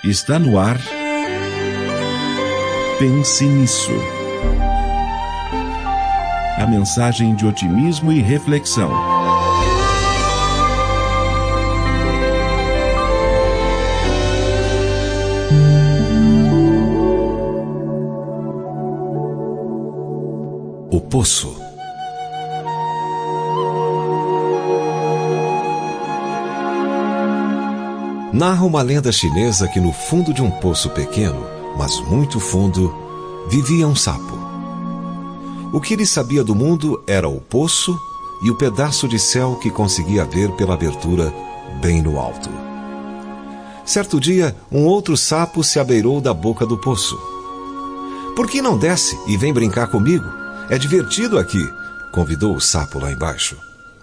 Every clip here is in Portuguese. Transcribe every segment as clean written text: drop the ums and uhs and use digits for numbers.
Está no ar. Pense nisso. A mensagem de otimismo e reflexão. O Poço. Narra uma lenda chinesa que no fundo de um poço pequeno, mas muito fundo, vivia um sapo. O que ele sabia do mundo era o poço e o pedaço de céu que conseguia ver pela abertura bem no alto. Certo dia, um outro sapo se abeirou da boca do poço. "Por que não desce e vem brincar comigo? É divertido aqui", convidou o sapo lá embaixo.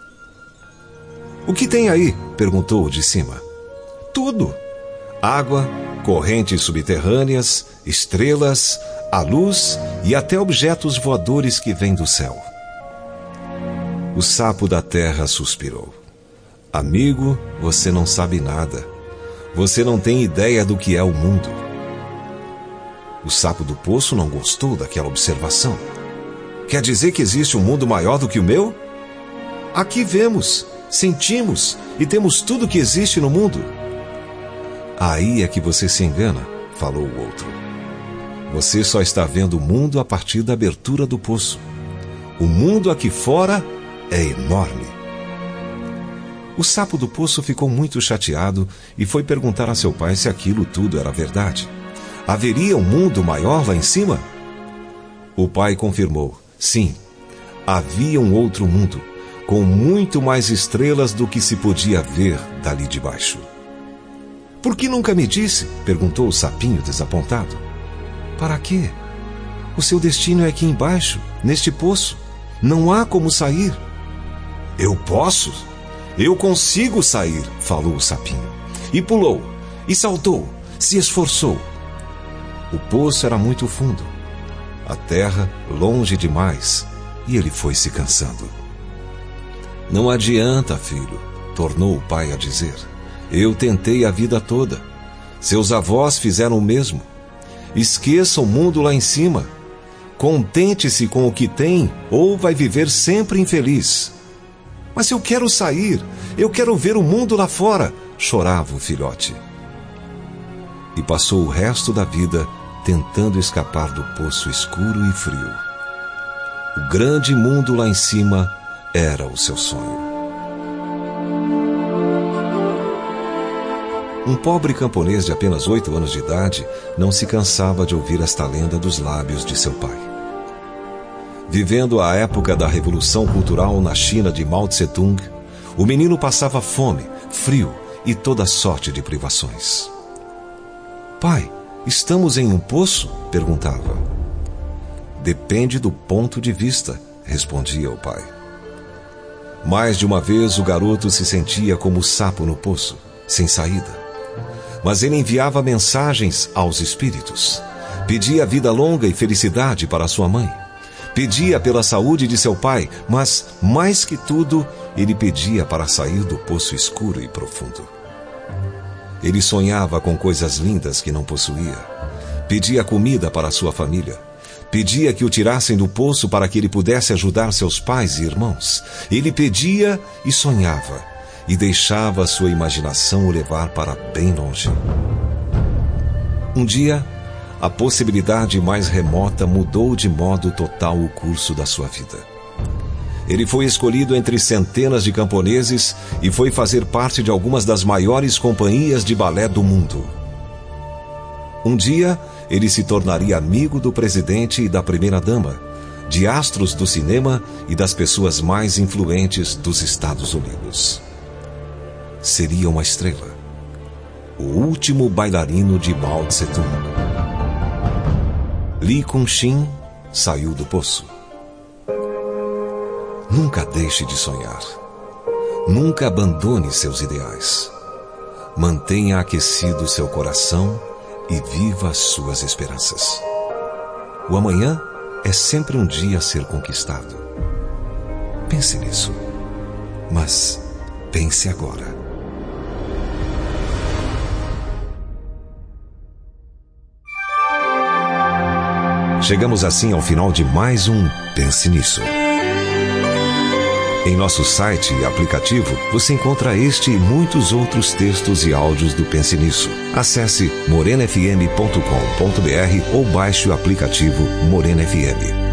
"O que tem aí?", perguntou o de cima. "Tudo. Água, correntes subterrâneas, estrelas, a luz e até objetos voadores que vêm do céu." O sapo da terra suspirou. "Amigo, você não sabe nada. Você não tem ideia do que é o mundo." O sapo do poço não gostou daquela observação. "Quer dizer que existe um mundo maior do que o meu? Aqui vemos, sentimos e temos tudo que existe no mundo." "Aí é que você se engana", falou o outro. "Você só está vendo o mundo a partir da abertura do poço. O mundo aqui fora é enorme." O sapo do poço ficou muito chateado e foi perguntar a seu pai se aquilo tudo era verdade. Haveria um mundo maior lá em cima? O pai confirmou: sim, havia um outro mundo, com muito mais estrelas do que se podia ver dali de baixo. "Por que nunca me disse?", perguntou o sapinho desapontado. "Para quê? O seu destino é aqui embaixo, neste poço. Não há como sair." "Eu posso? Eu consigo sair", falou o sapinho. E pulou, e saltou, se esforçou. O poço era muito fundo, a terra longe demais, e ele foi se cansando. "Não adianta, filho", tornou o pai a dizer. "Eu tentei a vida toda. Seus avós fizeram o mesmo. Esqueça o mundo lá em cima. Contente-se com o que tem ou vai viver sempre infeliz." "Mas eu quero sair. Eu quero ver o mundo lá fora", chorava o filhote. E passou o resto da vida tentando escapar do poço escuro e frio. O grande mundo lá em cima era o seu sonho. Um pobre camponês de apenas 8 anos de idade não se cansava de ouvir esta lenda dos lábios de seu pai. Vivendo a época da Revolução Cultural na China de Mao Tse-tung, o menino passava fome, frio e toda sorte de privações. "Pai, estamos em um poço?", perguntava. "Depende do ponto de vista", respondia o pai. Mais de uma vez o garoto se sentia como o sapo no poço, sem saída. Mas ele enviava mensagens aos espíritos. Pedia vida longa e felicidade para sua mãe. Pedia pela saúde de seu pai, mas, mais que tudo, ele pedia para sair do poço escuro e profundo. Ele sonhava com coisas lindas que não possuía. Pedia comida para sua família. Pedia que o tirassem do poço para que ele pudesse ajudar seus pais e irmãos. Ele pedia e sonhava, e deixava sua imaginação o levar para bem longe. Um dia, a possibilidade mais remota mudou de modo total o curso da sua vida. Ele foi escolhido entre centenas de camponeses e foi fazer parte de algumas das maiores companhias de balé do mundo. Um dia, ele se tornaria amigo do presidente e da primeira-dama, de astros do cinema e das pessoas mais influentes dos Estados Unidos. Seria uma estrela, o último bailarino de Mao Tse-tung. Li Kun-shin saiu do poço. Nunca deixe de sonhar. Nunca abandone seus ideais. Mantenha aquecido seu coração e viva as suas esperanças. O amanhã é sempre um dia a ser conquistado. Pense nisso. Mas pense agora. Chegamos assim ao final de mais um Pense Nisso. Em nosso site e aplicativo, você encontra este e muitos outros textos e áudios do Pense Nisso. Acesse morenafm.com.br ou baixe o aplicativo Morena FM.